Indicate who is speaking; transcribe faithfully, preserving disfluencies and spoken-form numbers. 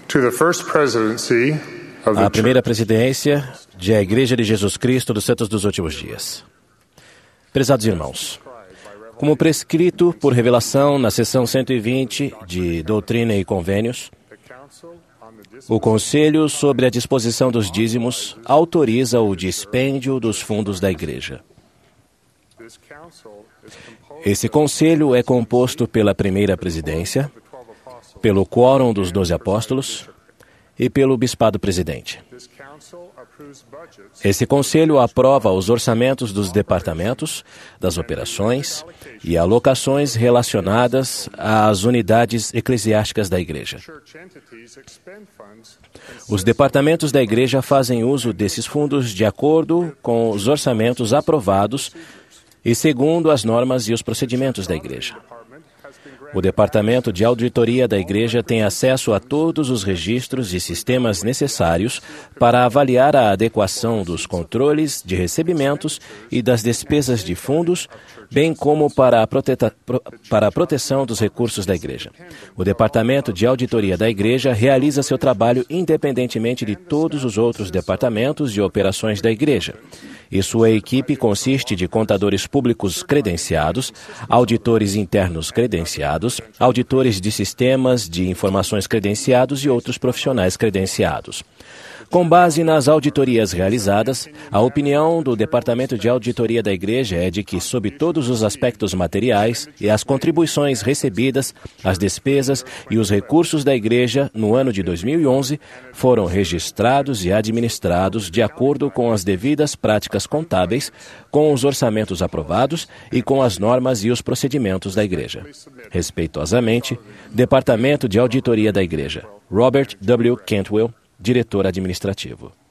Speaker 1: To the first presidency of the
Speaker 2: A primeira presidência da Igreja de Jesus Cristo dos Santos dos Últimos Dias. Prezados irmãos, como prescrito por revelação na seção cento e vinte de Doutrina e Convênios, o Conselho sobre a disposição dos dízimos autoriza o dispêndio dos fundos da Igreja. Esse Conselho é composto pela primeira presidência, pelo quórum dos doze apóstolos e pelo bispado presidente. Esse Conselho aprova os orçamentos dos departamentos, das operações e alocações relacionadas às unidades eclesiásticas da Igreja. Os departamentos da Igreja fazem uso desses fundos de acordo com os orçamentos aprovados e segundo as normas e os procedimentos da Igreja. O Departamento de Auditoria da Igreja tem acesso a todos os registros e sistemas necessários para avaliar a adequação dos controles de recebimentos e das despesas de fundos, bem como para a, proteta, para a proteção dos recursos da Igreja. O Departamento de Auditoria da Igreja realiza seu trabalho independentemente de todos os outros departamentos e operações da Igreja. E sua equipe consiste de contadores públicos credenciados, auditores internos credenciados, auditores de sistemas de informações credenciados e outros profissionais credenciados. Com base nas auditorias realizadas, a opinião do Departamento de Auditoria da Igreja é de que, sob todos os aspectos materiais e as contribuições recebidas, as despesas e os recursos da Igreja no ano de dois mil e onze foram registrados e administrados de acordo com as devidas práticas contábeis, com os orçamentos aprovados e com as normas e os procedimentos da Igreja. Respeitosamente, Departamento de Auditoria da Igreja. Robert W. Cantwell, diretor administrativo.